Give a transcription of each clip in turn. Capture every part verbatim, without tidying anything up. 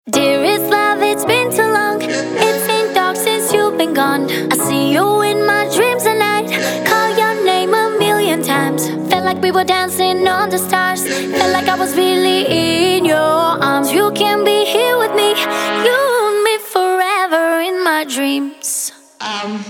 Dearest love, it's been too long. It's been dark since you've been gone. I see you in my dreams at night. Call your name a million times. Felt like we were dancing on the stars. Felt like I was really in your arms. You can be here with me. You and me forever in my dreams. um.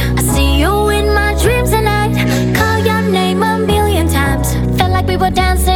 Dancing